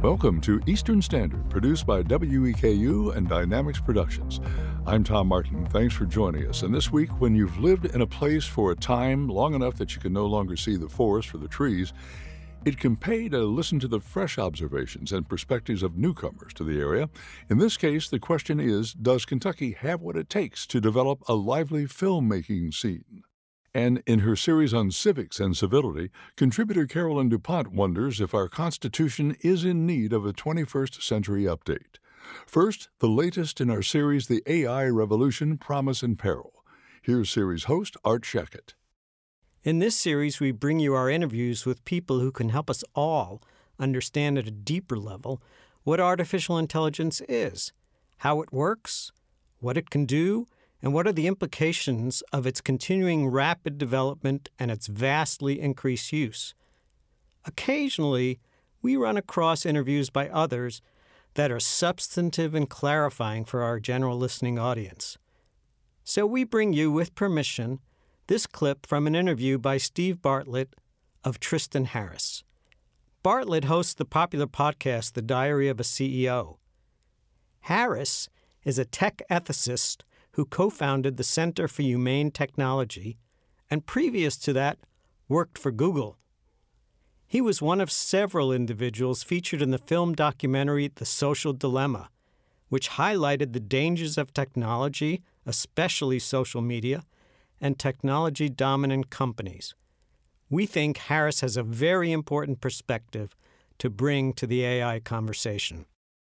Welcome to Eastern Standard, produced by WEKU and Dynamics Productions. I'm Tom Martin. Thanks for joining us. And this week, when you've lived in a place for a time long enough that you can no longer see the forest for the trees, it can pay to listen to the fresh observations and perspectives of newcomers to the area. In this case, the question is, does Kentucky have what it takes to develop a lively filmmaking scene? And in her series on civics and civility, contributor Carolyn DuPont wonders if our Constitution is in need of a 21st century update. First, the latest in our series, The AI Revolution, Promise and Peril. Here's series host Art Shackett. In this series, we bring you our interviews with people who can help us all understand at a deeper level what artificial intelligence is, how it works, what it can do, and what are the implications of its continuing rapid development and its vastly increased use. Occasionally, we run across interviews by others that are substantive and clarifying for our general listening audience. So we bring you, with permission, this clip from an interview by Steve Bartlett of Tristan Harris. Bartlett hosts the popular podcast, The Diary of a CEO. Harris is a tech ethicist who co-founded the Center for Humane Technology, and previous to that, worked for Google. He was one of several individuals featured in the film documentary The Social Dilemma, which highlighted the dangers of technology, especially social media, and technology-dominant companies. We think Harris has a very important perspective to bring to the AI conversation.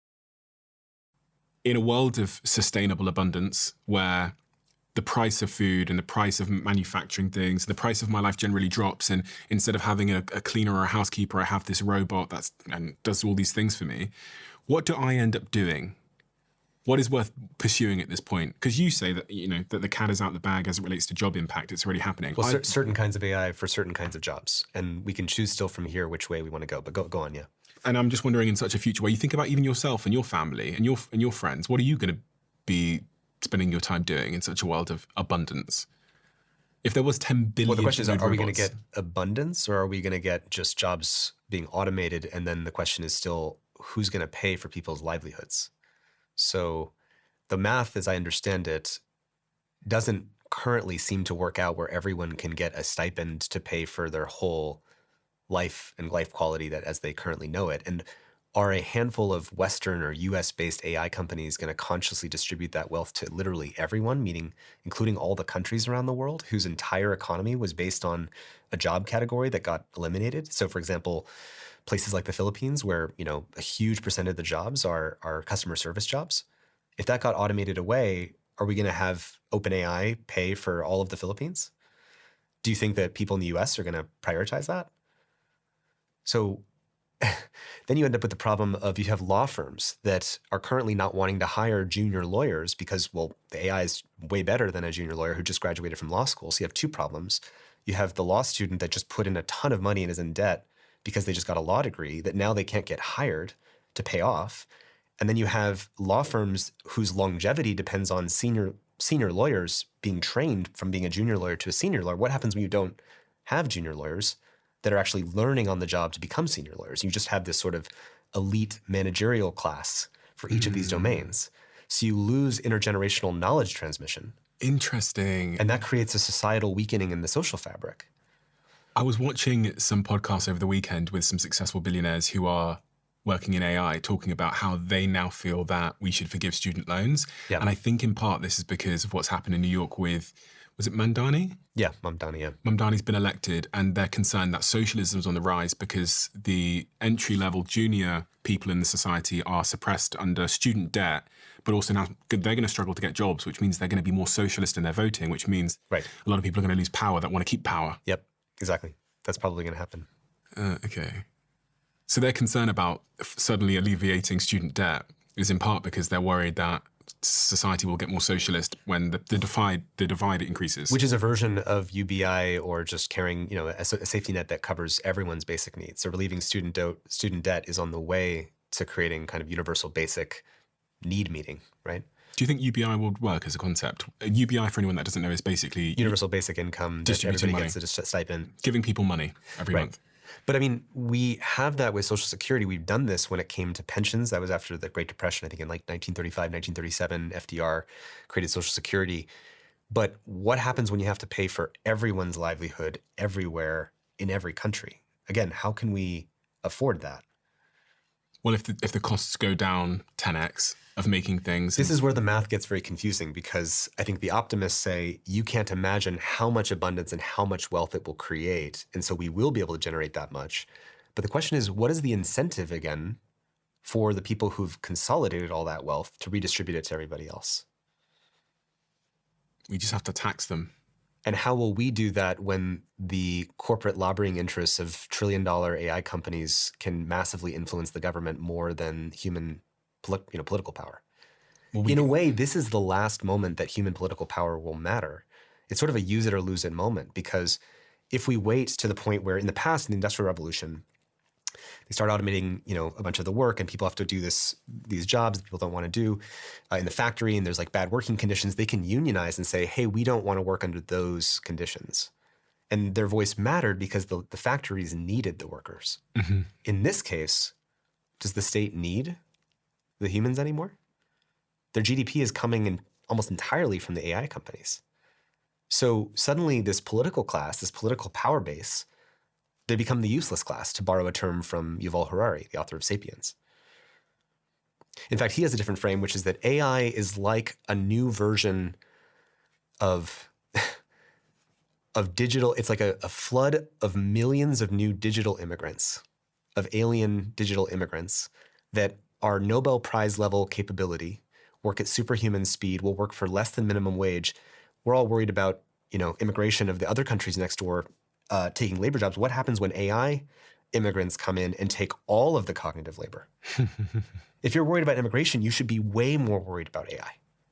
In a world of sustainable abundance, where the price of food and the price of manufacturing things, the price of my life generally drops, and instead of having a cleaner or a housekeeper, I have this robot and does all these things for me, what do I end up doing? What is worth pursuing at this point? Because you say that that the cat is out the bag as it relates to job impact. It's already happening. Well, certain kinds of AI for certain kinds of jobs, and we can choose still from here which way we want to go. But go on, yeah. And I'm just wondering, in such a future where you think about even yourself and your family and your friends, what are you going to be spending your time doing in such a world of abundance? If there was 10 billion, well, the question is, are we going to robots, get abundance, or are we going to get just jobs being automated? And then the question is still, who's going to pay for people's livelihoods? So the math, as I understand it, doesn't currently seem to work out where everyone can get a stipend to pay for their whole life and life quality that as they currently know it. And are a handful of Western or US-based AI companies going to consciously distribute that wealth to literally everyone, meaning including all the countries around the world whose entire economy was based on a job category that got eliminated? So for example, places like the Philippines, where a huge percent of the jobs are customer service jobs. If that got automated away, are we going to have OpenAI pay for all of the Philippines? Do you think that people in the US are going to prioritize that? So then you end up with the problem of you have law firms that are currently not wanting to hire junior lawyers because, well, the AI is way better than a junior lawyer who just graduated from law school. So you have two problems. You have the law student that just put in a ton of money and is in debt because they just got a law degree that now they can't get hired to pay off. And then you have law firms whose longevity depends on senior lawyers being trained from being a junior lawyer to a senior lawyer. What happens when you don't have junior lawyers that are actually learning on the job to become senior lawyers? You just have this sort of elite managerial class for each of these domains. So you lose intergenerational knowledge transmission. Interesting. And that creates a societal weakening in the social fabric. I was watching some podcasts over the weekend with some successful billionaires who are working in AI, talking about how they now feel that we should forgive student loans. Yeah. And I think in part this is because of what's happened in New York with, was it Mamdani? Yeah, Mamdani, yeah. Mamdani's been elected, and they're concerned that socialism's on the rise because the entry-level junior people in the society are suppressed under student debt, but also now they're going to struggle to get jobs, which means they're going to be more socialist in their voting, which means a lot of people are going to lose power that want to keep power. Yep, exactly. That's probably going to happen. Okay. So their concern about suddenly alleviating student debt is in part because they're worried that society will get more socialist when the divide increases. Which is a version of UBI, or just carrying a safety net that covers everyone's basic needs. So relieving student debt is on the way to creating kind of universal basic need meeting, right? Do you think UBI will work as a concept? UBI, for anyone that doesn't know, is basically universal basic income that everybody gets a stipend. Giving people money every month. But I mean, we have that with Social Security. We've done this when it came to pensions. That was after the Great Depression, I think in like 1935, 1937, FDR created Social Security. But what happens when you have to pay for everyone's livelihood everywhere in every country? Again, how can we afford that? Well, if the costs go down 10x of making things. This is where the math gets very confusing, because I think the optimists say you can't imagine how much abundance and how much wealth it will create. And so we will be able to generate that much. But the question is, what is the incentive again for the people who've consolidated all that wealth to redistribute it to everybody else? We just have to tax them. And how will we do that when the corporate lobbying interests of trillion-dollar AI companies can massively influence the government more than human political power? Well, in a way, this is the last moment that human political power will matter. It's sort of a use it or lose it moment, because if we wait to the point where in the past, in the Industrial Revolution, they start automating, a bunch of the work, and people have to do these jobs that people don't want to do in the factory, and there's like bad working conditions. They can unionize and say, hey, we don't want to work under those conditions. And their voice mattered because the factories needed the workers. Mm-hmm. In this case, does the state need the humans anymore? Their GDP is coming in almost entirely from the AI companies. So suddenly this political class, this political power base, they become the useless class, to borrow a term from Yuval Harari, the author of *Sapiens*. In fact, he has a different frame, which is that AI is like a new version of digital. It's like a flood of millions of new digital immigrants, of alien digital immigrants that are Nobel Prize level capability, work at superhuman speed, will work for less than minimum wage. We're all worried about, immigration of the other countries next door taking labor jobs. What happens when AI immigrants come in and take all of the cognitive labor? If you're worried about immigration, you should be way more worried about AI.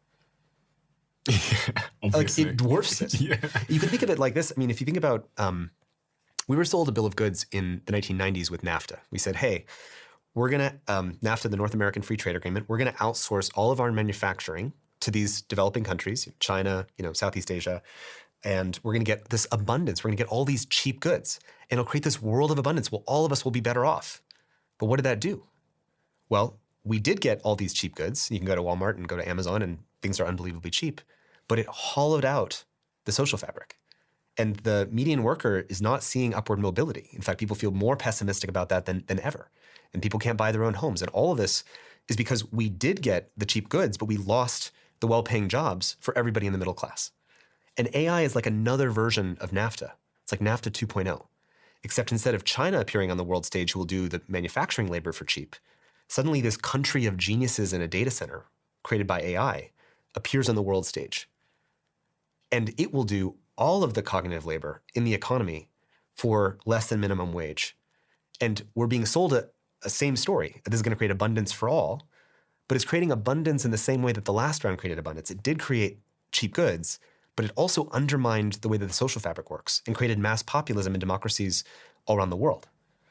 Yeah, like it dwarfs it. Yeah. You can think of it like this. I mean, if you think about, we were sold a bill of goods in the 1990s with NAFTA. We said, hey, we're going to, NAFTA, the North American Free Trade Agreement, we're going to outsource all of our manufacturing to these developing countries, China, Southeast Asia, and we're going to get this abundance. We're going to get all these cheap goods, and it'll create this world of abundance. Well, all of us will be better off. But what did that do? Well, we did get all these cheap goods. You can go to Walmart and go to Amazon, and things are unbelievably cheap. But it hollowed out the social fabric. And the median worker is not seeing upward mobility. In fact, people feel more pessimistic about that than ever. And people can't buy their own homes. And all of this is because we did get the cheap goods, but we lost the well-paying jobs for everybody in the middle class. And AI is like another version of NAFTA. It's like NAFTA 2.0. Except instead of China appearing on the world stage who will do the manufacturing labor for cheap, suddenly this country of geniuses in a data center created by AI appears on the world stage. And it will do all of the cognitive labor in the economy for less than minimum wage. And we're being sold a same story. This is going to create abundance for all, but it's creating abundance in the same way that the last round created abundance. It did create cheap goods, but it also undermined the way that the social fabric works and created mass populism in democracies all around the world.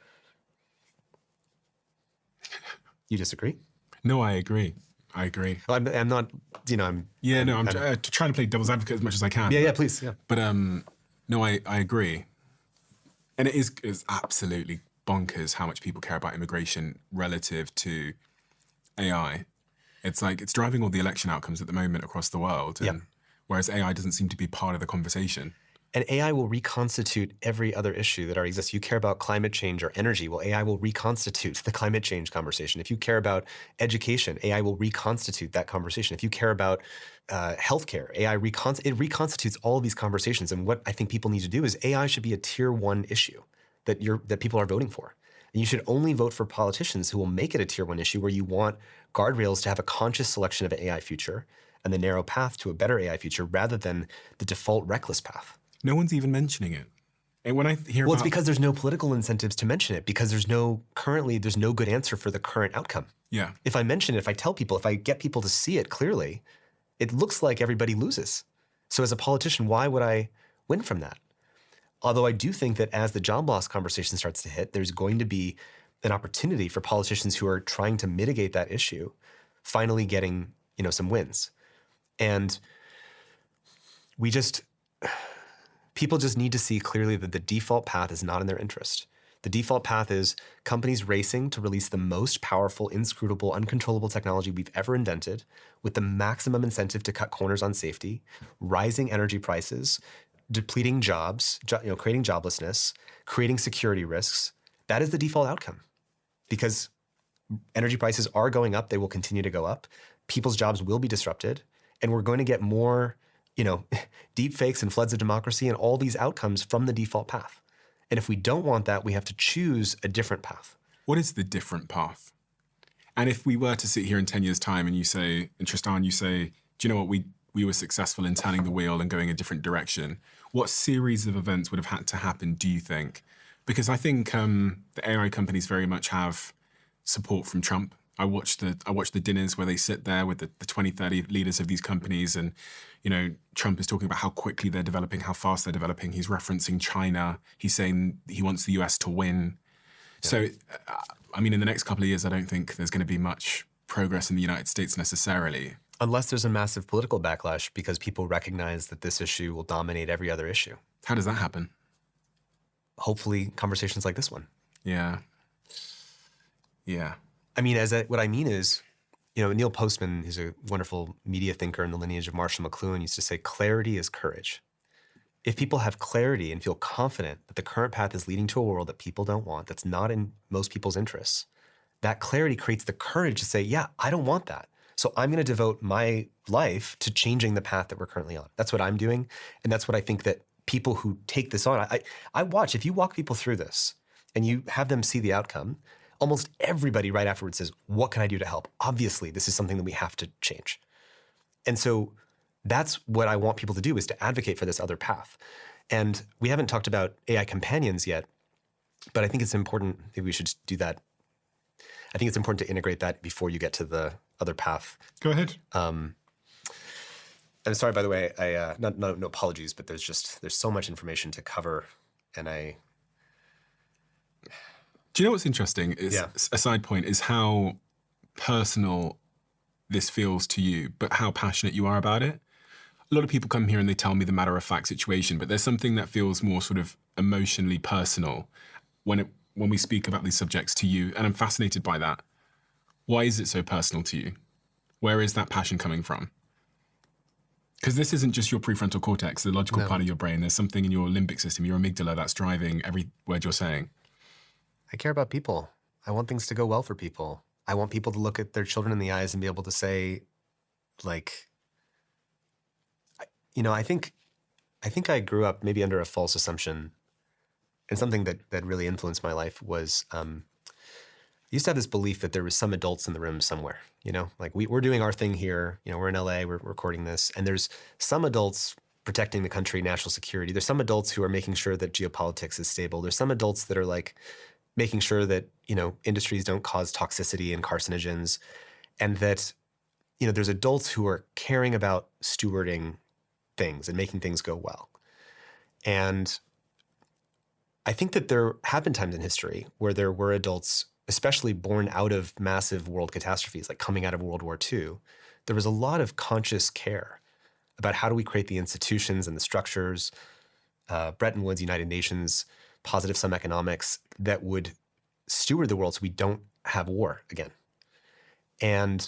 You disagree? No, I agree. Well, I'm not, I'm... Yeah, no, I'm trying to play devil's advocate as much as I can. Yeah, please, yeah. But no, I agree. And it is absolutely bonkers how much people care about immigration relative to AI. It's like, it's driving all the election outcomes at the moment across the world. And whereas AI doesn't seem to be part of the conversation. And AI will reconstitute every other issue that already exists. You care about climate change or energy, well, AI will reconstitute the climate change conversation. If you care about education, AI will reconstitute that conversation. If you care about healthcare, AI reconstitutes all of these conversations. And what I think people need to do is AI should be a tier 1 issue that people are voting for. And you should only vote for politicians who will make it a tier 1 issue, where you want guardrails to have a conscious selection of an AI future and the narrow path to a better AI future, rather than the default reckless path. No one's even mentioning it. And when I hear it's because there's no political incentives to mention it, because there's no good answer for the current outcome. Yeah. If I mention it, if I tell people, if I get people to see it clearly, it looks like everybody loses. So as a politician, why would I win from that? Although I do think that as the job loss conversation starts to hit, there's going to be an opportunity for politicians who are trying to mitigate that issue finally getting, some wins. And people just need to see clearly that the default path is not in their interest. The default path is companies racing to release the most powerful, inscrutable, uncontrollable technology we've ever invented with the maximum incentive to cut corners on safety, rising energy prices, depleting jobs, creating joblessness, creating security risks. That is the default outcome because energy prices are going up. They will continue to go up. People's jobs will be disrupted. And we're going to get more, deep fakes and floods of democracy and all these outcomes from the default path. And if we don't want that, we have to choose a different path. What is the different path? And if we were to sit here in 10 years' time and you say, and Tristan, you say, do you know what, we were successful in turning the wheel and going a different direction, what series of events would have had to happen, do you think? Because I think the AI companies very much have support from Trump. I watch the dinners where they sit there with the 20, 30 leaders of these companies and, Trump is talking about how quickly they're developing, how fast they're developing. He's referencing China. He's saying he wants the US to win. Yeah. So, in the next couple of years, I don't think there's going to be much progress in the United States necessarily. Unless there's a massive political backlash because people recognize that this issue will dominate every other issue. How does that happen? Hopefully conversations like this one. Yeah. Yeah. What I mean is, Neil Postman, who's a wonderful media thinker in the lineage of Marshall McLuhan, used to say, clarity is courage. If people have clarity and feel confident that the current path is leading to a world that people don't want, that's not in most people's interests, that clarity creates the courage to say, yeah, I don't want that. So I'm going to devote my life to changing the path that we're currently on. That's what I'm doing. And that's what I think that people who take this on, I watch, if you walk people through this and you have them see the outcome, almost everybody right afterwards says, what can I do to help? Obviously, this is something that we have to change. And so that's what I want people to do, is to advocate for this other path. And we haven't talked about AI companions yet, but I think it's important, maybe we should do that. I think it's important to integrate that before you get to the other path. Go ahead. I'm sorry, by the way, no apologies, but there's so much information to cover, and Do you know what's interesting? Is a side point is how personal this feels to you, but how passionate you are about it. A lot of people come here and they tell me the matter-of-fact situation, but there's something that feels more sort of emotionally personal when we speak about these subjects to you, and I'm fascinated by that. Why is it so personal to you? Where is that passion coming from? Because this isn't just your prefrontal cortex, the logical part of your brain. There's something in your limbic system, your amygdala, that's driving every word you're saying. I care about people. I want things to go well for people. I want people to look at their children in the eyes and be able to say, I think I grew up maybe under a false assumption, and something that really influenced my life was I used to have this belief that there was some adults in the room somewhere. We're doing our thing here. We're in LA, we're recording this, and there's some adults protecting the country, national security. There's some adults who are making sure that geopolitics is stable. There's some adults that are making sure that, industries don't cause toxicity and carcinogens, and that, there's adults who are caring about stewarding things and making things go well. And I think that there have been times in history where there were adults, especially born out of massive world catastrophes, like coming out of World War II. There was a lot of conscious care about how do we create the institutions and the structures, Bretton Woods, United Nations, positive sum economics that would steward the world so we don't have war again. And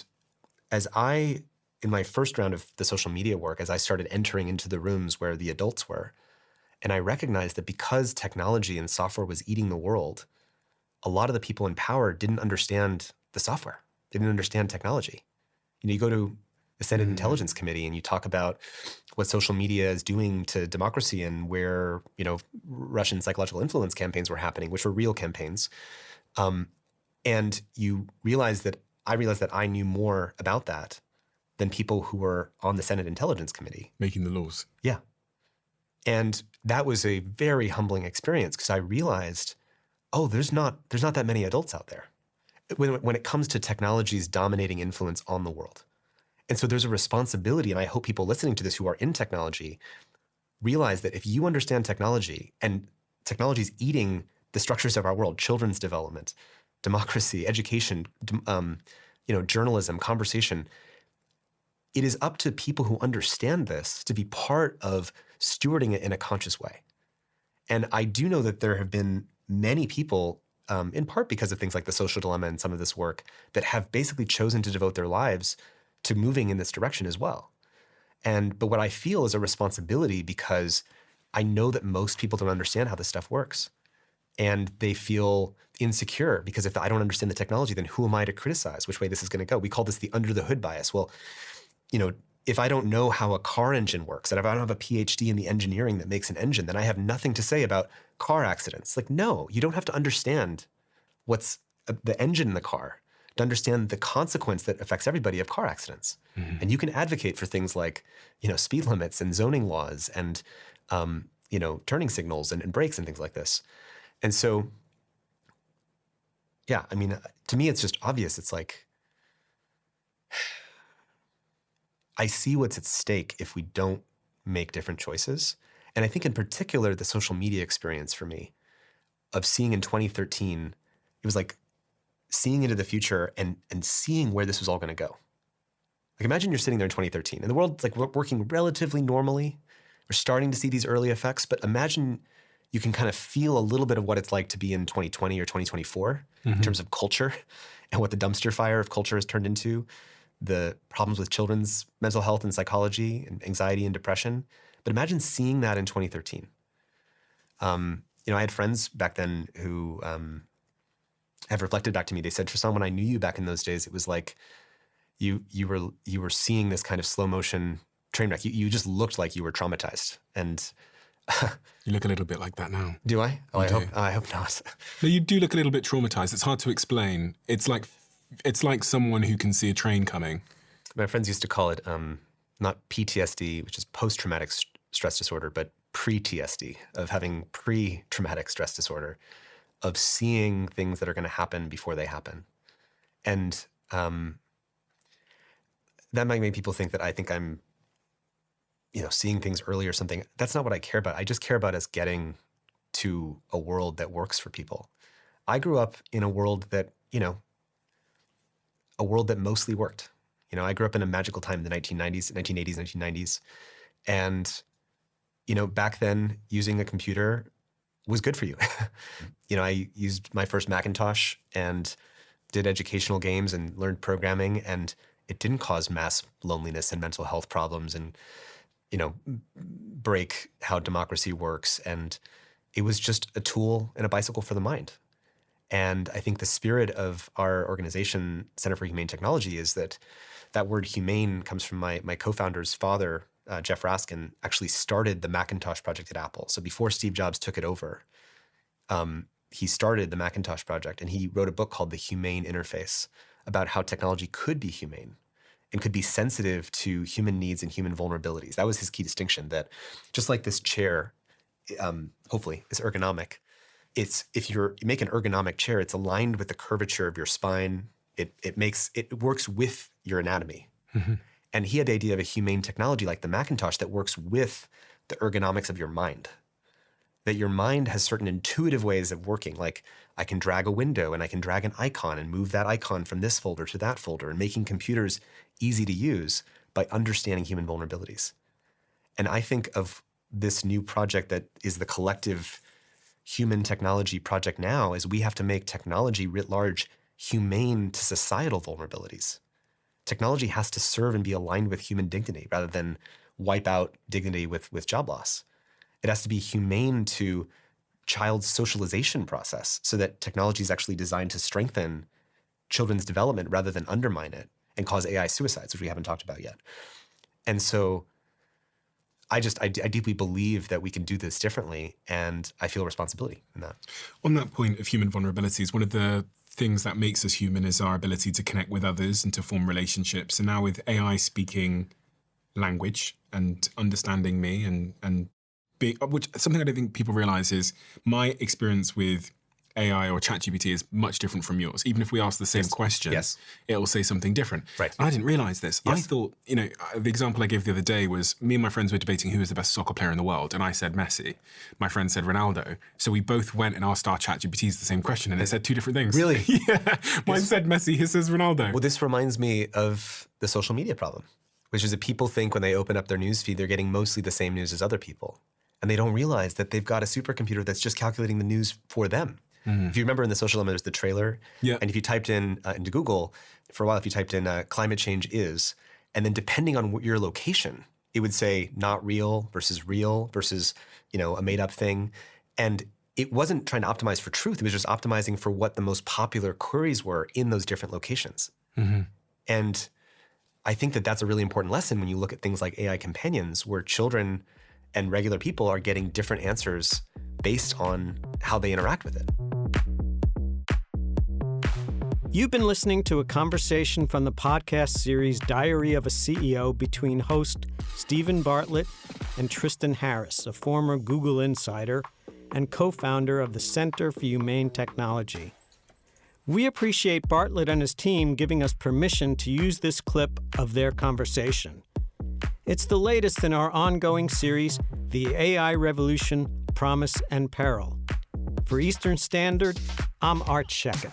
in my first round of the social media work, as I started entering into the rooms where the adults were, and I recognized that because technology and software was eating the world, a lot of the people in power didn't understand the software, didn't understand technology. You go to the Senate Intelligence Committee and you talk about what social media is doing to democracy and where, Russian psychological influence campaigns were happening, which were real campaigns. And I realized that I knew more about that than people who were on the Senate Intelligence Committee. Making the laws. Yeah. And that was a very humbling experience because I realized, there's not that many adults out there when it comes to technology's dominating influence on the world. And so there's a responsibility, and I hope people listening to this who are in technology realize that if you understand technology, and technology is eating the structures of our world, children's development, democracy, education, journalism, conversation, it is up to people who understand this to be part of stewarding it in a conscious way. And I do know that there have been many people, in part because of things like The Social Dilemma and some of this work, that have basically chosen to devote their lives to moving in this direction as well. But what I feel is a responsibility because I know that most people don't understand how this stuff works. And they feel insecure because if I don't understand the technology, then who am I to criticize which way this is going to go? We call this the under the hood bias. Well, if I don't know how a car engine works, and if I don't have a PhD in the engineering that makes an engine, then I have nothing to say about car accidents. Like, no, you don't have to understand what's the engine in the car to understand the consequence that affects everybody of car accidents. Mm-hmm. And you can advocate for things like, speed limits and zoning laws and, turning signals and brakes and things like this. And so, yeah, I mean, to me, it's just obvious. It's like, I see what's at stake if we don't make different choices. And I think in particular, the social media experience for me of seeing in 2013, it was like seeing into the future and seeing where this was all going to go. Like imagine you're sitting there in 2013 and the world's like working relatively normally. We're starting to see these early effects, but imagine you can kind of feel a little bit of what it's like to be in 2020 or 2024 in terms of culture and what the dumpster fire of culture has turned into, the problems with children's mental health and psychology and anxiety and depression. But imagine seeing that in 2013. I had friends back then who have reflected back to me. They said, Tristan, when I knew you back in those days, it was like you were seeing this kind of slow motion train wreck. You just looked like you were traumatized. And you look a little bit like that now. Do I? Oh, I hope not. No, you do look a little bit traumatized. It's hard to explain. It's like someone who can see a train coming. My friends used to call it not PTSD, which is post-traumatic stress disorder, but pre-TSD, of having pre-traumatic stress disorder, of seeing things that are going to happen before they happen. And that might make people think that I think I'm seeing things early or something. That's not what I care about. I just care about us getting to a world that works for people. I grew up in a world that, mostly worked. I grew up in a magical time in the 1980s, 1990s. And, back then using a computer was good for you. I used my first Macintosh and did educational games and learned programming, and it didn't cause mass loneliness and mental health problems and, break how democracy works. And it was just a tool and a bicycle for the mind. And I think the spirit of our organization, Center for Humane Technology, is that word humane comes from my co-founder's father, Jeff Raskin, actually started the Macintosh project at Apple. So before Steve Jobs took it over, he started the Macintosh project, and he wrote a book called The Humane Interface about how technology could be humane and could be sensitive to human needs and human vulnerabilities. That was his key distinction, that just like this chair, hopefully, is ergonomic. If you make an ergonomic chair, it's aligned with the curvature of your spine. It works with your anatomy. Mm-hmm. And he had the idea of a humane technology like the Macintosh that works with the ergonomics of your mind. That your mind has certain intuitive ways of working, like I can drag a window and I can drag an icon and move that icon from this folder to that folder, and making computers easy to use by understanding human vulnerabilities. And I think of this new project that is the collective human technology project now is we have to make technology writ large humane to societal vulnerabilities. Technology has to serve and be aligned with human dignity rather than wipe out dignity with job loss. It has to be humane to child's socialization process so that technology is actually designed to strengthen children's development rather than undermine it and cause AI suicides, which we haven't talked about yet. And so I deeply believe that we can do this differently, and I feel responsibility in that. On that point of human vulnerabilities, one of the things that makes us human is our ability to connect with others and to form relationships. And now with AI speaking language and understanding me and being, which something I don't think people realize is my experience with AI or ChatGPT is much different from yours. Even if we ask the same question, it will say something different. Right. And I didn't realize this. Yes. I thought, the example I gave the other day was me and my friends were debating who is the best soccer player in the world. And I said Messi. My friend said Ronaldo. So we both went and asked our ChatGPTs the same question, and it said two different things. Really? Yeah. Mine said Messi, his says Ronaldo. Well, this reminds me of the social media problem, which is that people think when they open up their newsfeed, they're getting mostly the same news as other people. And they don't realize that they've got a supercomputer that's just calculating the news for them. If you remember in The Social Dilemma, there's the trailer. Yeah. And if you typed in into Google, for a while, if you typed in climate change is, and then depending on your location, it would say not real versus, a made up thing. And it wasn't trying to optimize for truth. It was just optimizing for what the most popular queries were in those different locations. And I think that that's a really important lesson when you look at things like AI companions, where children and regular people are getting different answers based on how they interact with it. You've been listening to a conversation from the podcast series Diary of a CEO between host Stephen Bartlett and Tristan Harris, a former Google insider and co-founder of the Center for Humane Technology. We appreciate Bartlett and his team giving us permission to use this clip of their conversation. It's the latest in our ongoing series, The AI Revolution, Promise and Peril. For Eastern Standard, I'm Art Sheket.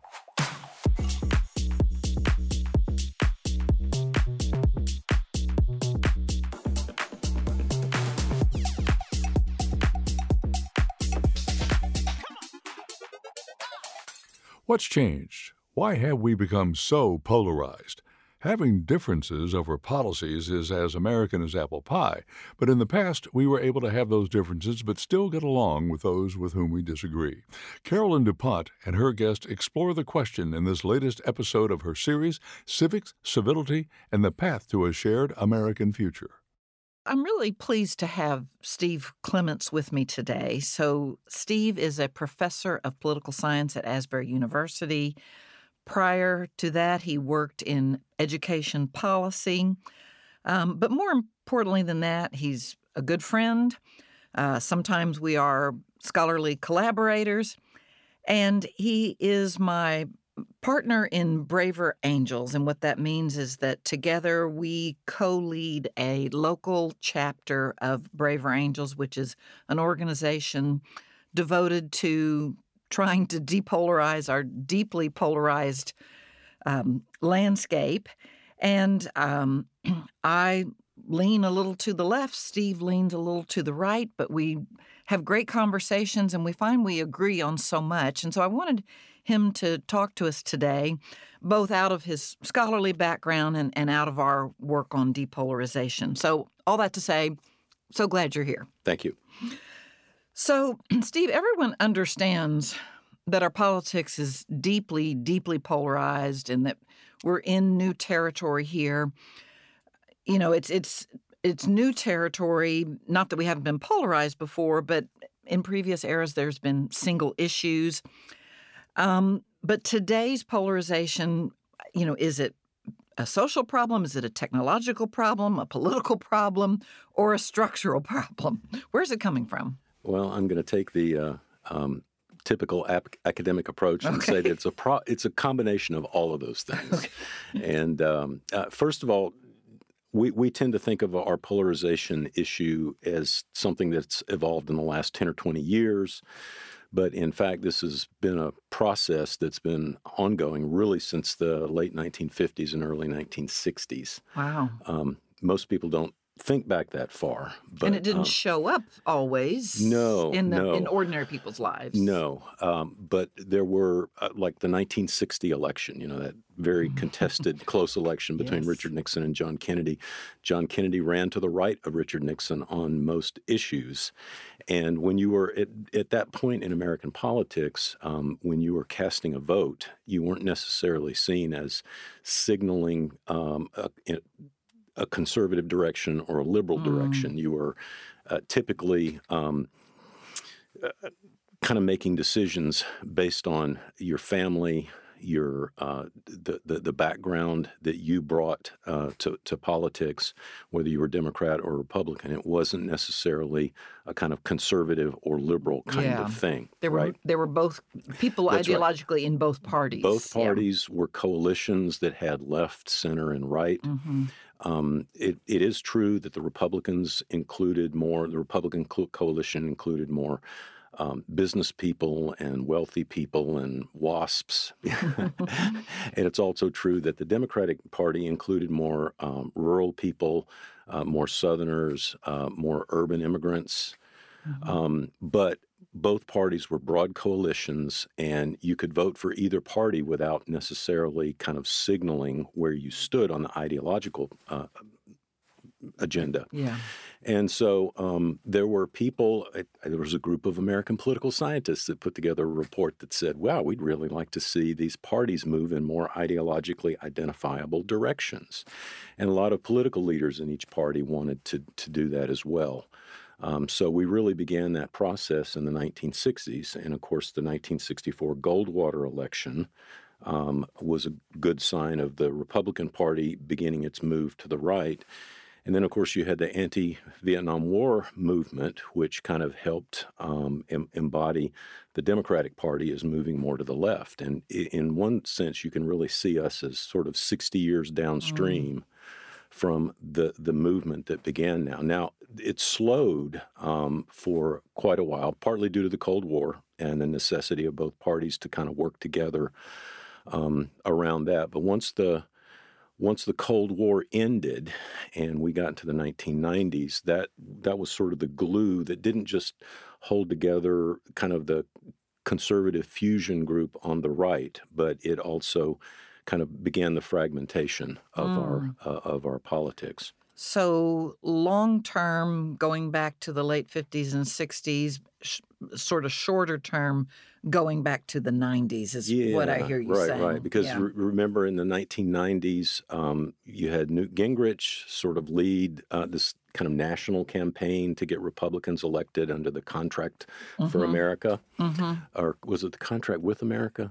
What's changed? Why have we become so polarized? Having differences over policies is as American as apple pie, but in the past we were able to have those differences but still get along with those with whom we disagree. Carolyn DuPont and her guest explore the question in this latest episode of her series, Civics, Civility, and the Path to a Shared American Future. I'm really pleased to have Steve Clements with me today. So Steve is a professor of political science at Asbury University. Prior to that, he worked in education policy. But more importantly than that, he's a good friend. Sometimes we are scholarly collaborators. And he is my partner in Braver Angels. And what that means is that together we co-lead a local chapter of Braver Angels, which is an organization devoted to trying to depolarize our deeply polarized landscape. And I lean a little to the left. Steve leans a little to the right, but we have great conversations and we find we agree on so much. And so I wanted him to talk to us today, both out of his scholarly background and out of our work on depolarization. So all that to say, so glad you're here. Thank you. So, Steve, everyone understands that our politics is deeply, deeply polarized and that we're in new territory here. You know, it's new territory, not that we haven't been polarized before, but in previous eras there's been single issues. But today's polarization, is it a social problem? Is it a technological problem, a political problem, or a structural problem? Where's it coming from? Well, I'm going to take the typical academic approach and say that it's a combination of all of those things. And first of all, we tend to think of our polarization issue as something that's evolved in the last 10 or 20 years. But in fact, this has been a process that's been ongoing really since the late 1950s and early 1960s. Wow. Most people don't think back that far. But, and it didn't show up always in ordinary people's lives. No. But there were, like the 1960 election, that very contested, close election between Richard Nixon and John Kennedy. John Kennedy ran to the right of Richard Nixon on most issues. And when you were at that point in American politics, when you were casting a vote, you weren't necessarily seen as signaling a conservative direction or a liberal direction. You were typically kind of making decisions based on your family, your the background that you brought to politics, whether you were Democrat or Republican. It wasn't necessarily a kind of conservative or liberal kind of thing. There were both people That's ideologically right. in both parties. Both parties were coalitions that had left, center, and right. It is true that the Republicans included more. The Republican coalition included more business people and wealthy people and WASPs. And it's also true that the Democratic Party included more rural people, more Southerners, more urban immigrants. But both parties were broad coalitions, and you could vote for either party without necessarily kind of signaling where you stood on the ideological agenda. Yeah. And so there were people, there was a group of American political scientists that put together a report that said, wow, we'd really like to see these parties move in more ideologically identifiable directions. And a lot of political leaders in each party wanted to do that as well. So we really began that process in the 1960s. And of course, the 1964 Goldwater election was a good sign of the Republican Party beginning its move to the right. And then, of course, you had the anti-Vietnam War movement, which kind of helped embody the Democratic Party as moving more to the left. And in one sense, you can really see us as sort of 60 years downstream from the movement that began now. Now, it slowed for quite a while, partly due to the Cold War and the necessity of both parties to kind of work together around that. But once the Cold War ended and we got into the 1990s, that was sort of the glue that didn't just hold together kind of the conservative fusion group on the right, but it also kind of began the fragmentation of our politics. So long term, going back to the late 50s and 60s, sort of shorter term, going back to the 90s is what I hear you saying. Right. Because remember in the 1990s, you had Newt Gingrich sort of lead this kind of national campaign to get Republicans elected under the Contract for America. Or was it the Contract with America?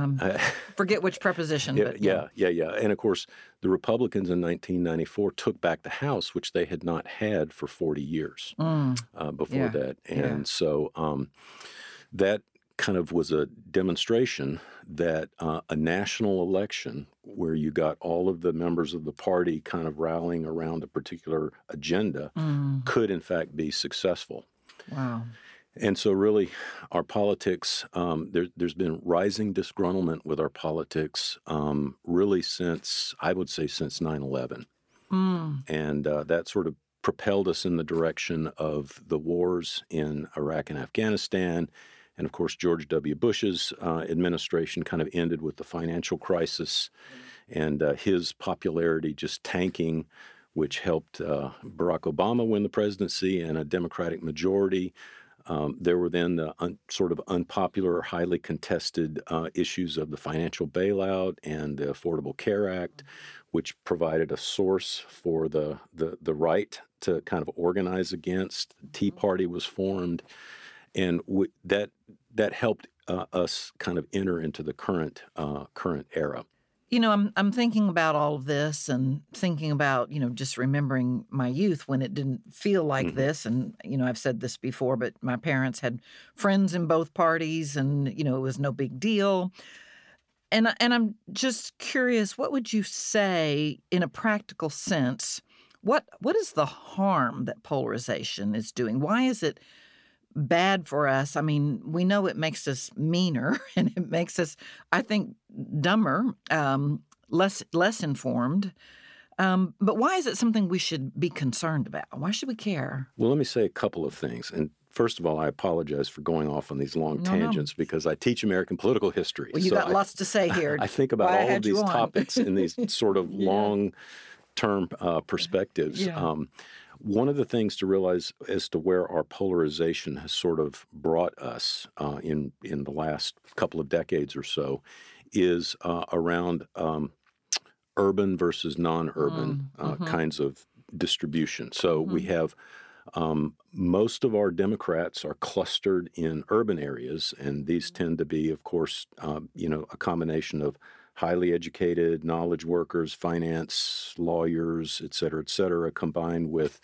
Forget which prepreposition. But yeah. And of course, the Republicans in 1994 took back the House, which they had not had for 40 years before that. And so that kind of was a demonstration that a national election where you got all of the members of the party kind of rallying around a particular agenda could, in fact, be successful. Wow. And so really our politics, there's been rising disgruntlement with our politics really since, I would say, since 9/11. And that sort of propelled us in the direction of the wars in Iraq and Afghanistan. And of course, George W. Bush's administration kind of ended with the financial crisis and his popularity just tanking, which helped Barack Obama win the presidency and a Democratic majority. There were then the sort of unpopular, highly contested issues of the financial bailout and the Affordable Care Act, which provided a source for the right to kind of organize against. The Tea Party was formed, and that helped us kind of enter into the current era. You know, I'm thinking about all of this and thinking about, just remembering my youth when it didn't feel like this. And, I've said this before, but my parents had friends in both parties and, it was no big deal. And I'm just curious, what would you say in a practical sense? What is the harm that polarization is doing? Why is it bad for us? I mean, we know it makes us meaner and it makes us, I think, dumber, less informed. But why is it something we should be concerned about? Why should we care? Well, let me say a couple of things. And first of all, I apologize for going off on these long tangents because I teach American political history. Well, you got lots to say here. I think about all of these topics in these sort of long-term perspectives. Yeah. One of the things to realize as to where our polarization has sort of brought us in the last couple of decades or so is around urban versus non-urban kinds of distribution. So we have most of our Democrats are clustered in urban areas, and these tend to be, of course, a combination of highly educated knowledge workers, finance, lawyers, et cetera, combined with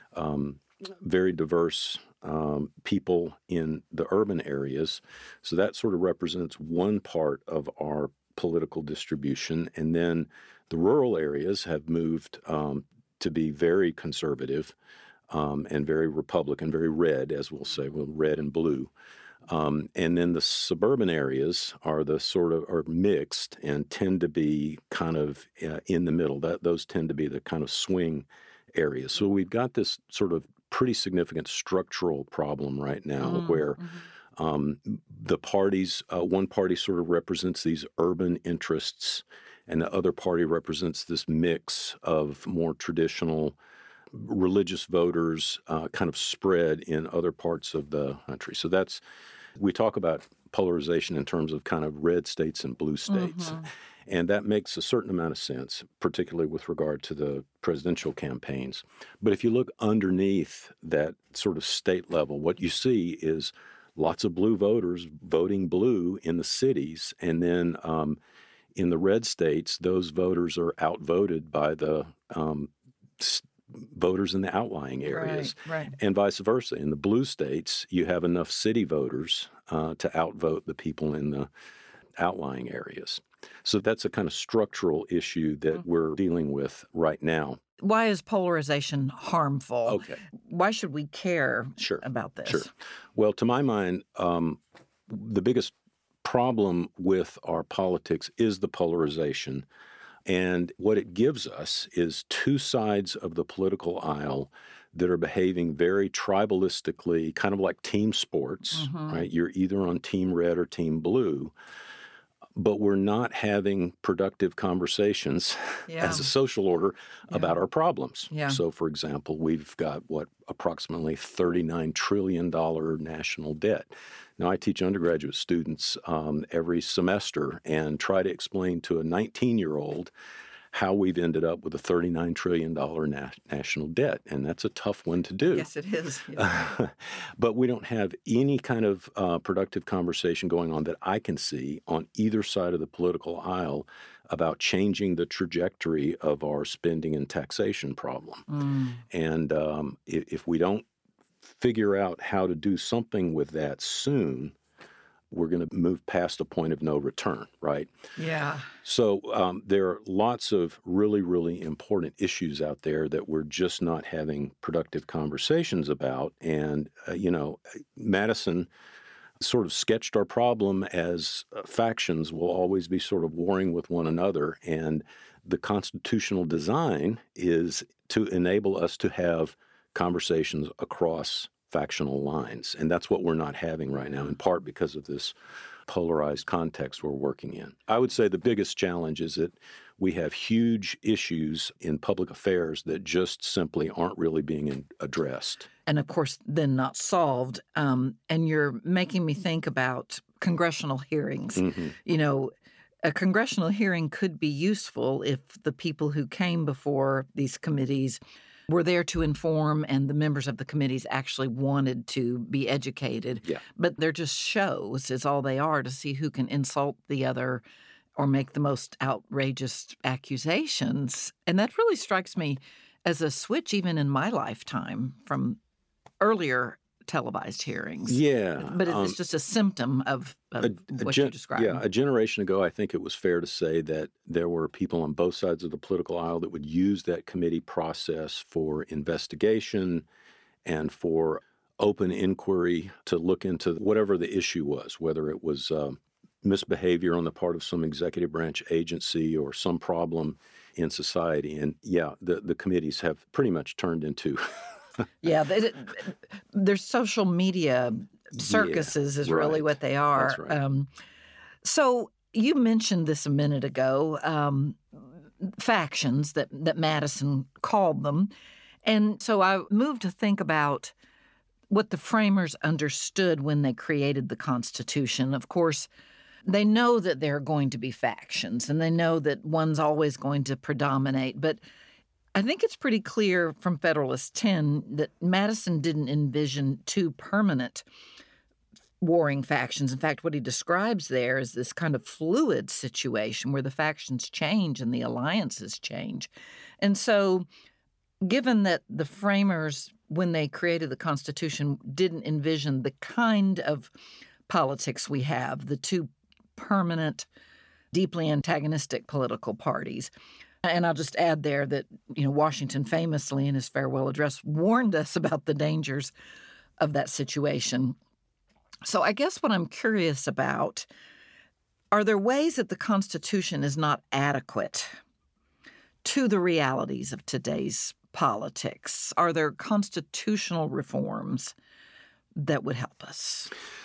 very diverse people in the urban areas. So that sort of represents one part of our political distribution. And then the rural areas have moved to be very conservative and very Republican, very red, as we'll say, red and blue. And then the suburban areas are are mixed and tend to be kind of in the middle. Those tend to be the kind of swing areas. So we've got this sort of pretty significant structural problem right now where the parties, one party sort of represents these urban interests, and the other party represents this mix of more traditional religious voters kind of spread in other parts of the country. So we talk about polarization in terms of kind of red states and blue states. And that makes a certain amount of sense, particularly with regard to the presidential campaigns. But if you look underneath that sort of state level, what you see is lots of blue voters voting blue in the cities. And then in the red states, those voters are outvoted by the voters in the outlying areas, right. And vice versa. In the blue states, you have enough city voters to outvote the people in the outlying areas. So that's a kind of structural issue that we're dealing with right now. Why is polarization harmful? Okay. Why should we care about this? Sure. Well, to my mind, the biggest problem with our politics is the polarization. And what it gives us is two sides of the political aisle that are behaving very tribalistically, kind of like team sports, right? You're either on team red or team blue, but we're not having productive conversations as a social order about our problems. Yeah. So, for example, we've got, approximately $39 trillion national debt. Now, I teach undergraduate students every semester and try to explain to a 19-year-old how we've ended up with a $39 trillion national debt. And that's a tough one to do. Yes, it is. But we don't have any kind of productive conversation going on that I can see on either side of the political aisle about changing the trajectory of our spending and taxation problem. And if we don't figure out how to do something with that soon, we're going to move past a point of no return, right? Yeah. So there are lots of really, really important issues out there that we're just not having productive conversations about. And, Madison sort of sketched our problem as factions will always be sort of warring with one another. And the constitutional design is to enable us to have conversations across factional lines. And that's what we're not having right now, in part because of this polarized context we're working in. I would say the biggest challenge is that we have huge issues in public affairs that just simply aren't really being addressed. And of course, then not solved. And you're making me think about congressional hearings. A congressional hearing could be useful if the people who came before these committees were there to inform and the members of the committees actually wanted to be educated. Yeah. But they're just shows is all they are to see who can insult the other or make the most outrageous accusations. And that really strikes me as a switch even in my lifetime from earlier televised hearings. Yeah. But it's just a symptom of what you described. Yeah, a generation ago, I think it was fair to say that there were people on both sides of the political aisle that would use that committee process for investigation and for open inquiry to look into whatever the issue was, whether it was misbehavior on the part of some executive branch agency or some problem in society. And the committees have pretty much turned into Yeah, there's social media circuses is really what they are. That's right. So you mentioned this a minute ago, factions that Madison called them. And so I moved to think about what the framers understood when they created the Constitution. Of course, they know that there are going to be factions, and they know that one's always going to predominate. But I think it's pretty clear from Federalist 10 that Madison didn't envision two permanent warring factions. In fact, what he describes there is this kind of fluid situation where the factions change and the alliances change. And so, given that the framers, when they created the Constitution, didn't envision the kind of politics we have, the two permanent, deeply antagonistic political parties. And I'll just add there that, Washington famously in his farewell address warned us about the dangers of that situation. So I guess what I'm curious about, are there ways that the Constitution is not adequate to the realities of today's politics? Are there constitutional reforms that would help us?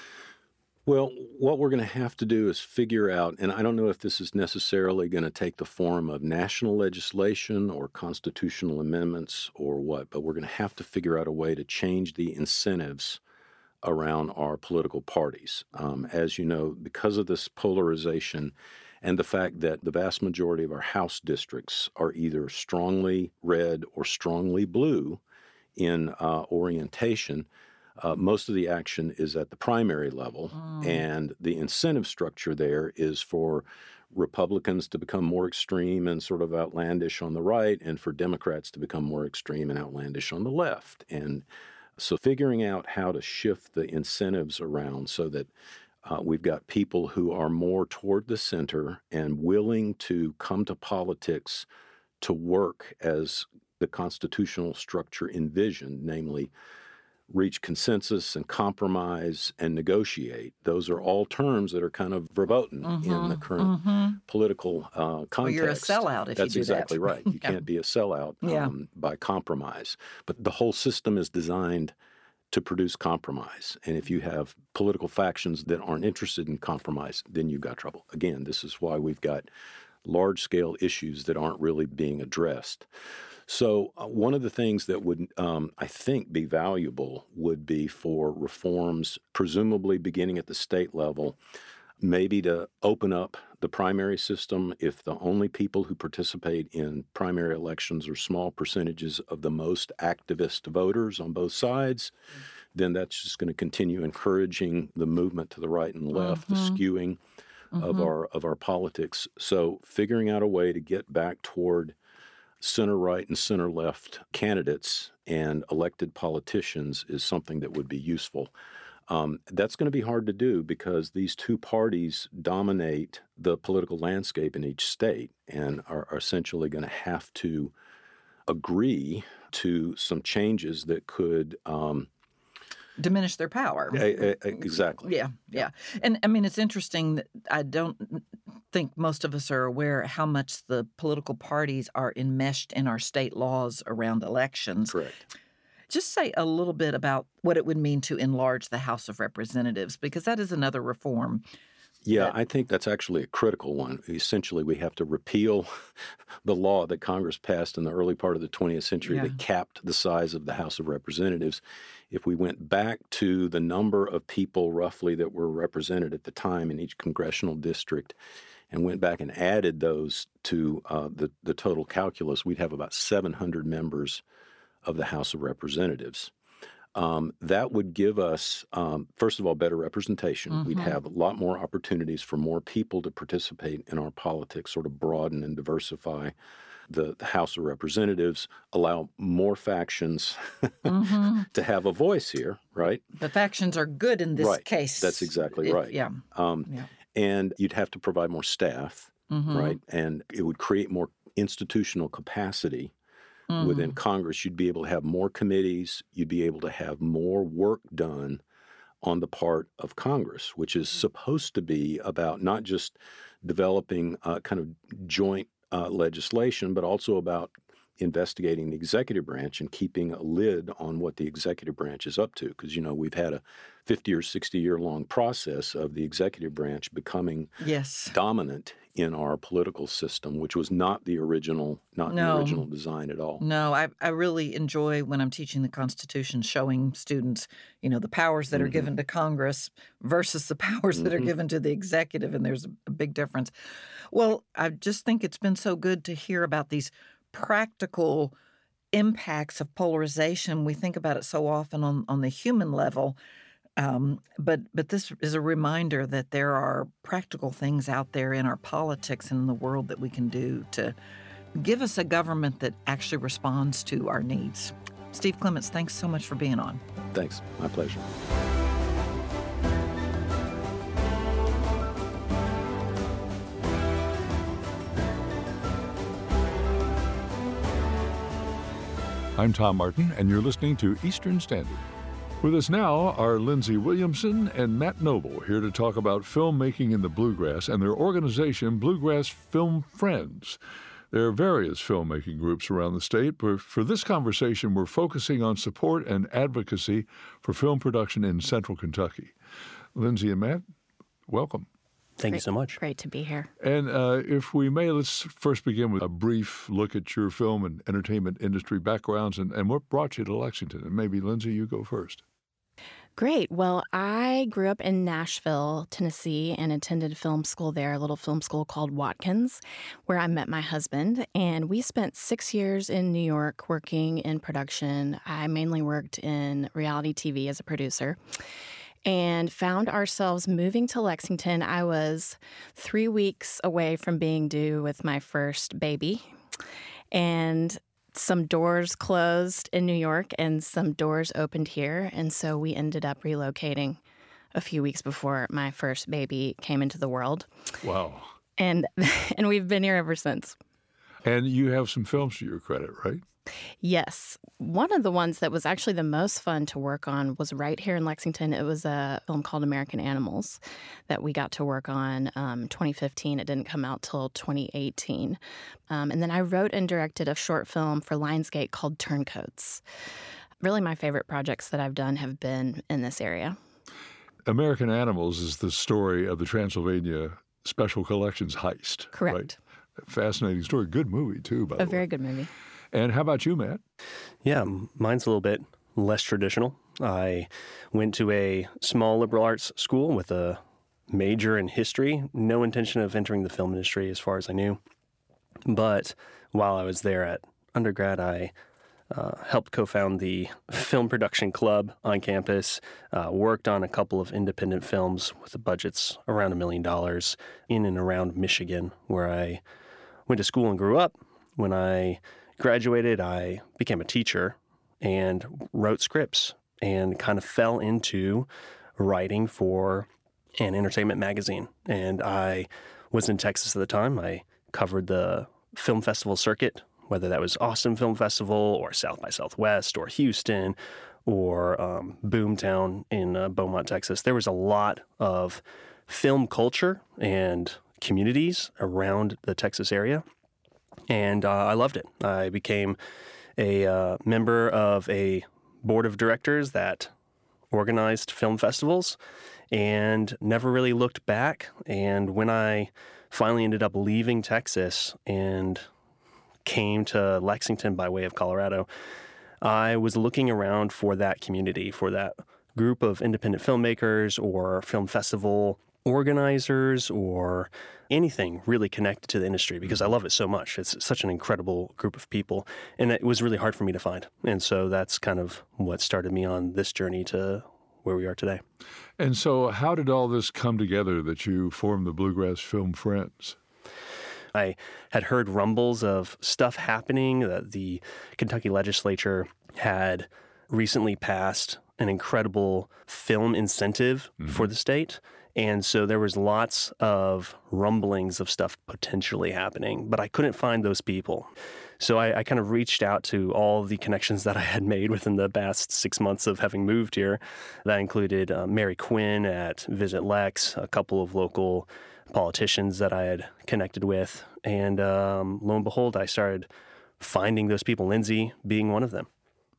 Well, what we're going to have to do is figure out, and I don't know if this is necessarily going to take the form of national legislation or constitutional amendments or what, but we're going to have to figure out a way to change the incentives around our political parties. As you know, because of this polarization and the fact that the vast majority of our House districts are either strongly red or strongly blue in orientation, most of the action is at the primary level, and the incentive structure there is for Republicans to become more extreme and sort of outlandish on the right, and for Democrats to become more extreme and outlandish on the left. And so figuring out how to shift the incentives around so that we've got people who are more toward the center and willing to come to politics to work as the constitutional structure envisioned, namely reach consensus and compromise and negotiate. Those are all terms that are kind of verboten in the current political context. Well, you're a sellout if you do that. That's exactly right. You can't be a sellout by compromise. But the whole system is designed to produce compromise. And if you have political factions that aren't interested in compromise, then you've got trouble. Again, this is why we've got large-scale issues that aren't really being addressed. So one of the things that would, I think, be valuable would be for reforms, presumably beginning at the state level, maybe to open up the primary system. If the only people who participate in primary elections are small percentages of the most activist voters on both sides, then that's just going to continue encouraging the movement to the right and left, the skewing of our politics. So figuring out a way to get back toward center-right and center-left candidates and elected politicians is something that would be useful. That's going to be hard to do because these two parties dominate the political landscape in each state and are essentially going to have to agree to some changes that could diminish their power. Exactly. Yeah. And I mean, it's interesting that I don't think most of us are aware how much the political parties are enmeshed in our state laws around elections. Correct. Just say a little bit about what it would mean to enlarge the House of Representatives, because that is another reform. Yeah, I think that's actually a critical one. Essentially, we have to repeal the law that Congress passed in the early part of the 20th century that capped the size of the House of Representatives. If we went back to the number of people roughly that were represented at the time in each congressional district and went back and added those to the total calculus, we'd have about 700 members of the House of Representatives. That would give us, first of all, better representation. We'd have a lot more opportunities for more people to participate in our politics, sort of broaden and diversify the House of Representatives, allow more factions to have a voice here, right? The factions are good in this case. That's exactly right. Yeah. And you'd have to provide more staff, right? And it would create more institutional capacity within Congress. You'd be able to have more committees. You'd be able to have more work done on the part of Congress, which is supposed to be about not just developing kind of joint legislation, but also about investigating the executive branch and keeping a lid on what the executive branch is up to. Because, you know, we've had a 50 or 60 year long process of the executive branch becoming dominant in our political system, which was not the original design at all. No, I really enjoy when I'm teaching the Constitution, showing students, you know, the powers that are given to Congress versus the powers that are given to the executive, and there's a big difference. Well, I just think it's been so good to hear about these practical impacts of polarization. We think about it so often on the human level. But this is a reminder that there are practical things out there in our politics and in the world that we can do to give us a government that actually responds to our needs. Steve Clements, thanks so much for being on. Thanks. My pleasure. I'm Tom Martin, and you're listening to Eastern Standard. With us now are Lindsay Williamson and Matt Noble, here to talk about filmmaking in the bluegrass and their organization, Bluegrass Film Friends. There are various filmmaking groups around the state, but for this conversation, we're focusing on support and advocacy for film production in Central Kentucky. Lindsay and Matt, welcome. Thank you so much. Great to be here. And if we may, let's first begin with a brief look at your film and entertainment industry backgrounds and what brought you to Lexington. And maybe, Lindsay, you go first. Great. Well, I grew up in Nashville, Tennessee, and attended film school there, a little film school called Watkins, where I met my husband. And we spent 6 years in New York working in production. I mainly worked in reality TV as a producer and found ourselves moving to Lexington. I was 3 weeks away from being due with my first baby. And some doors closed in New York and some doors opened here. And so we ended up relocating a few weeks before my first baby came into the world. Wow. And we've been here ever since. And you have some films to your credit, right? Yes. One of the ones that was actually the most fun to work on was right here in Lexington. It was a film called American Animals that we got to work on 2015. It didn't come out till 2018. And then I wrote and directed a short film for Lionsgate called Turncoats. Really, my favorite projects that I've done have been in this area. American Animals is the story of the Transylvania Special Collections heist. Correct. Right? Fascinating story. Good movie, too, by the way. A very good movie. And how about you, Matt? Yeah, mine's a little bit less traditional. I went to a small liberal arts school with a major in history, no intention of entering the film industry as far as I knew. But while I was there at undergrad, I helped co-found the film production club on campus, worked on a couple of independent films with the budgets around $1 million in and around Michigan, where I went to school and grew up. When I graduated, I became a teacher and wrote scripts and kind of fell into writing for an entertainment magazine. And I was in Texas at the time. I covered the film festival circuit, whether that was Austin Film Festival or South by Southwest or Houston or Boomtown in Beaumont, Texas. There was a lot of film culture and communities around the Texas area. And I loved it. I became a member of a board of directors that organized film festivals and never really looked back. And when I finally ended up leaving Texas and came to Lexington by way of Colorado, I was looking around for that community, for that group of independent filmmakers or film festival organizers or anything really connected to the industry because I love it so much. It's such an incredible group of people, and it was really hard for me to find. And so that's kind of what started me on this journey to where we are today. And so how did all this come together that you formed the Bluegrass Film Friends? I had heard rumbles of stuff happening, that the Kentucky legislature had recently passed an incredible film incentive for the state. And so there was lots of rumblings of stuff potentially happening, but I couldn't find those people. So I kind of reached out to all the connections that I had made within the past 6 months of having moved here. That included Mary Quinn at Visit Lex, a couple of local politicians that I had connected with. And lo and behold, I started finding those people, Lindsay being one of them.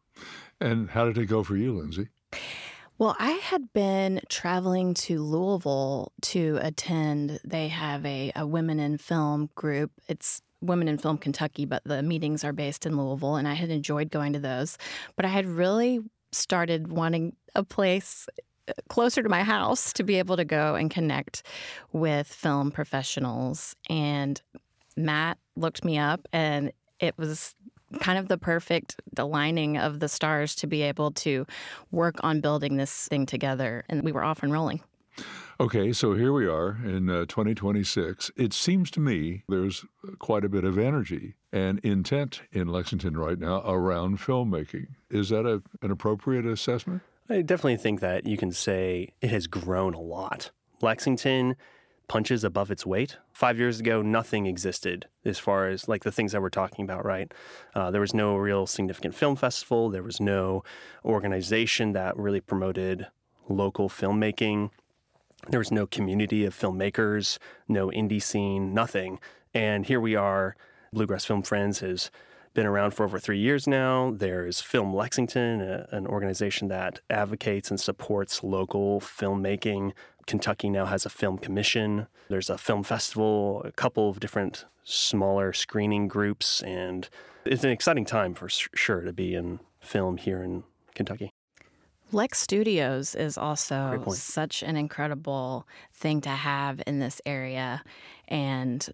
And how did it go for you, Lindsay? Well, I had been traveling to Louisville to attend. They have a Women in Film group. It's Women in Film Kentucky, but the meetings are based in Louisville, and I had enjoyed going to those. But I had really started wanting a place closer to my house to be able to go and connect with film professionals. And Matt looked me up, and it was kind of the perfect aligning of the stars to be able to work on building this thing together. And we were off and rolling. Okay, so here we are in 2026. It seems to me there's quite a bit of energy and intent in Lexington right now around filmmaking. Is that an appropriate assessment? I definitely think that you can say it has grown a lot. Lexington punches above its weight. 5 years ago, nothing existed as far as like the things that we're talking about, right? There was no real significant film festival. There was no organization that really promoted local filmmaking. There was no community of filmmakers, no indie scene, nothing. And here we are Bluegrass Film Friends has been around for over 3 years now. There's Film Lexington, an organization that advocates and supports local filmmaking. Kentucky now has a film commission. There's a film festival, a couple of different smaller screening groups, and it's an exciting time for sure to be in film here in Kentucky. Lex Studios is also such an incredible thing to have in this area. And,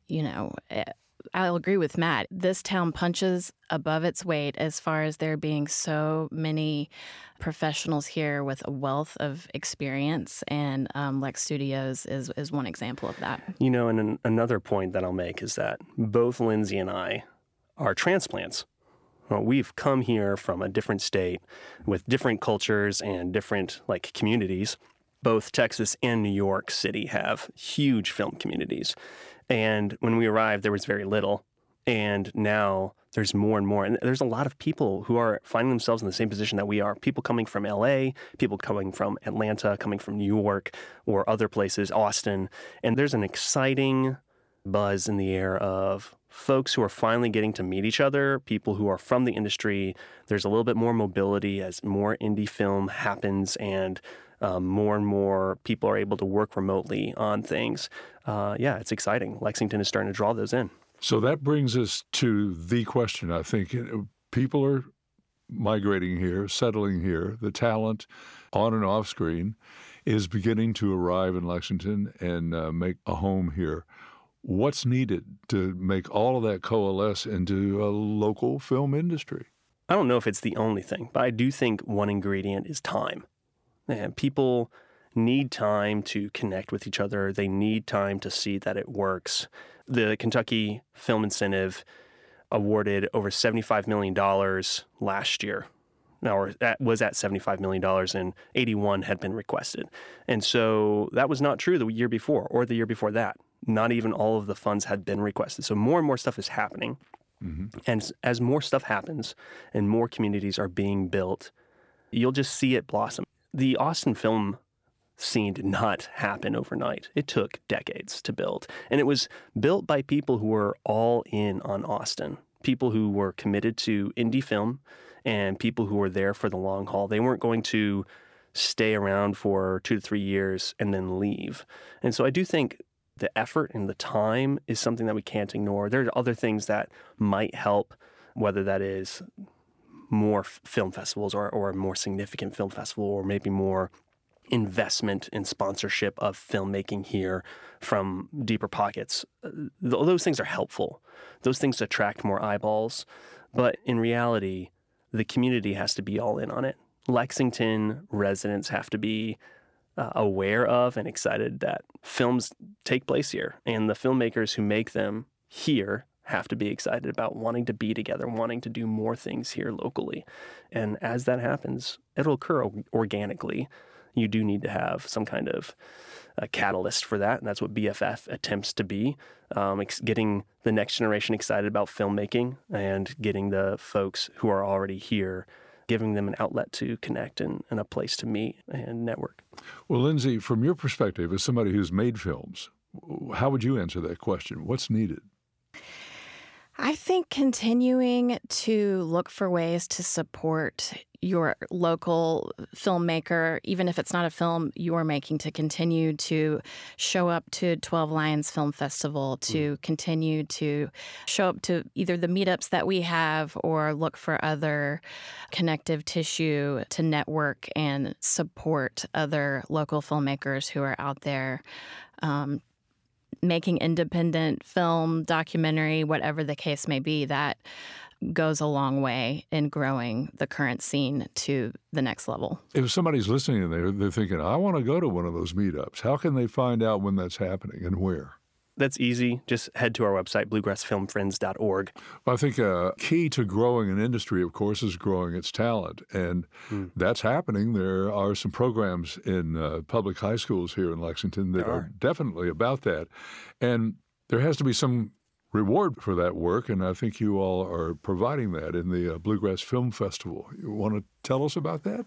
I'll agree with Matt. This town punches above its weight as far as there being so many professionals here with a wealth of experience. And Lex Studios is one example of that. And another point that I'll make is that both Lindsay and I are transplants. Well, we've come here from a different state with different cultures and different communities. Both Texas and New York City have huge film communities. And when we arrived, there was very little. And now there's more and more. And there's a lot of people who are finding themselves in the same position that we are. People coming from LA, people coming from Atlanta, coming from New York or other places, Austin. And there's an exciting buzz in the air of folks who are finally getting to meet each other, people who are from the industry. There's a little bit more mobility as more indie film happens and more and more people are able to work remotely on things. It's exciting. Lexington is starting to draw those in. So that brings us to the question, I think. People are migrating here, settling here. The talent on and off screen is beginning to arrive in Lexington and make a home here. What's needed to make all of that coalesce into a local film industry? I don't know if it's the only thing, but I do think one ingredient is time. And people need time to connect with each other. They need time to see that it works. The Kentucky Film Incentive awarded over $75 million last year. Or that was at $75 million, and 81 had been requested. And so that was not true the year before or the year before that. Not even all of the funds had been requested. So more and more stuff is happening. Mm-hmm. And as more stuff happens and more communities are being built, you'll just see it blossom. The Austin film scene did not happen overnight. It took decades to build. And it was built by people who were all in on Austin, people who were committed to indie film and people who were there for the long haul. They weren't going to stay around for 2 to 3 years and then leave. And so I do think the effort and the time is something that we can't ignore. There are other things that might help, whether that is more film festivals or a more significant film festival or maybe more investment and sponsorship of filmmaking here from deeper pockets. Those things are helpful. Those things attract more eyeballs. But in reality, the community has to be all in on it. Lexington residents have to be aware of and excited that films take place here. And the filmmakers who make them here have to be excited about wanting to be together, wanting to do more things here locally. And as that happens, it'll occur organically. You do need to have some kind of a catalyst for that, and that's what BFF attempts to be, getting the next generation excited about filmmaking and getting the folks who are already here, giving them an outlet to connect and a place to meet and network. Well, Lindsay, from your perspective as somebody who's made films, how would you answer that question? What's needed? I think continuing to look for ways to support your local filmmaker, even if it's not a film you're making, to continue to show up to 12 Lions Film Festival, to continue to show up to either the meetups that we have or look for other connective tissue to network and support other local filmmakers who are out there making independent film, documentary, whatever the case may be. That goes a long way in growing the current scene to the next level. If somebody's listening and they're thinking, I want to go to one of those meetups, how can they find out when that's happening and where? That's easy. Just head to our website, bluegrassfilmfriends.org. Well, I think a key to growing an industry, of course, is growing its talent. And that's happening. There are some programs in public high schools here in Lexington that are definitely about that. And there has to be some reward for that work, and I think you all are providing that in the Bluegrass Film Festival. You want to tell us about that?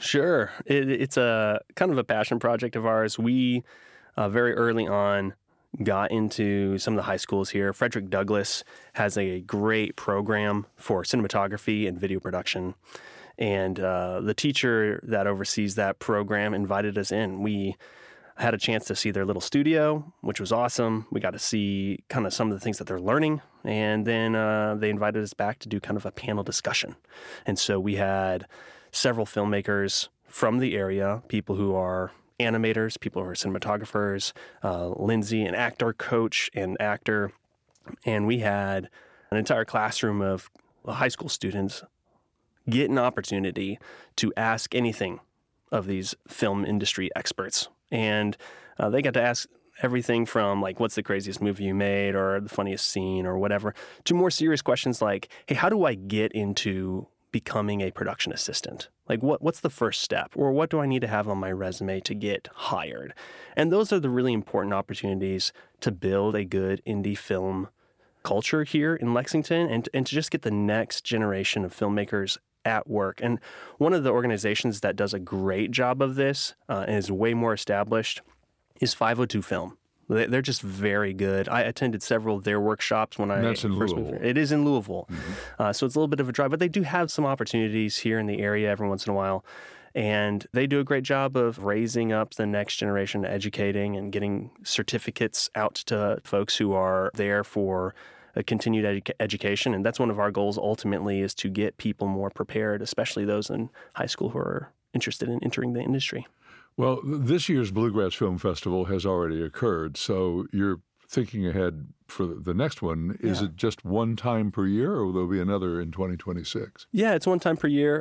Sure. It's a kind of a passion project of ours. We, very early on, got into some of the high schools here. Frederick Douglass has a great program for cinematography and video production. And the teacher that oversees that program invited us in. We had a chance to see their little studio, which was awesome. We got to see kind of some of the things that they're learning. And then they invited us back to do kind of a panel discussion. And so we had several filmmakers from the area, people who are animators, people who are cinematographers, Lindsay, an actor coach and actor. And we had an entire classroom of high school students get an opportunity to ask anything of these film industry experts. And they got to ask everything from like, what's the craziest movie you made or the funniest scene or whatever, to more serious questions like, hey, how do I get into becoming a production assistant? Like, what's the first step? Or what do I need to have on my resume to get hired? And those are the really important opportunities to build a good indie film culture here in Lexington and to just get the next generation of filmmakers at work. And one of the organizations that does a great job of this and is way more established is 502 Film. They're just very good. I attended several of their workshops when That's in first Louisville. moved. It is in Louisville. Mm-hmm. So it's a little bit of a drive, but they do have some opportunities here in the area every once in a while. And they do a great job of raising up the next generation, educating and getting certificates out to folks who are there for a continued education. And that's one of our goals ultimately, is to get people more prepared, especially those in high school who are interested in entering the industry. Well, this year's Bluegrass Film Festival has already occurred, so you're thinking ahead for the next one. Is it just one time per year, or will there be another in 2026? Yeah, it's one time per year.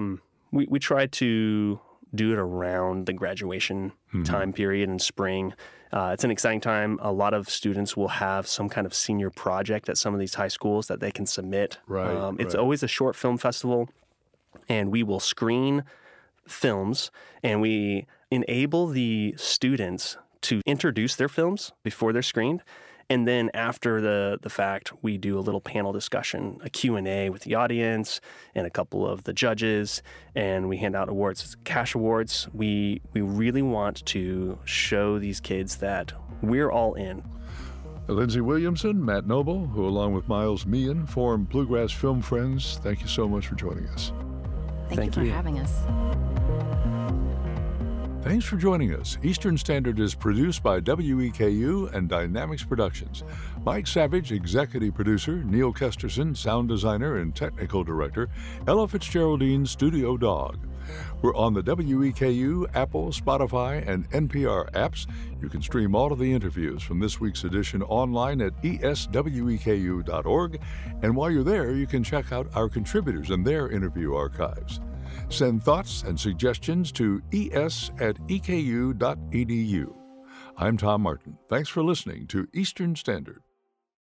We try to do it around the graduation time period in spring. It's an exciting time. A lot of students will have some kind of senior project at some of these high schools that they can submit. It's always a short film festival, and we will screen films, and we enable the students to introduce their films before they're screened. And then after the fact, we do a little panel discussion, a Q&A with the audience and a couple of the judges, and we hand out awards, cash awards. We really want to show these kids that we're all in. Lindsay Williamson, Matt Noble, who along with Miles Meehan form Bluegrass Film Friends, thank you so much for joining us. Thank you for having us. Thanks for joining us. Eastern Standard is produced by WEKU and Dynamics Productions. Mike Savage, executive producer, Neil Kesterson, sound designer and technical director, Ella Fitzgeraldine, studio dog. We're on the WEKU, Apple, Spotify, and NPR apps. You can stream all of the interviews from this week's edition online at esweku.org. And while you're there, you can check out our contributors and their interview archives. Send thoughts and suggestions to es@eku.edu. I'm Tom Martin. Thanks for listening to Eastern Standard.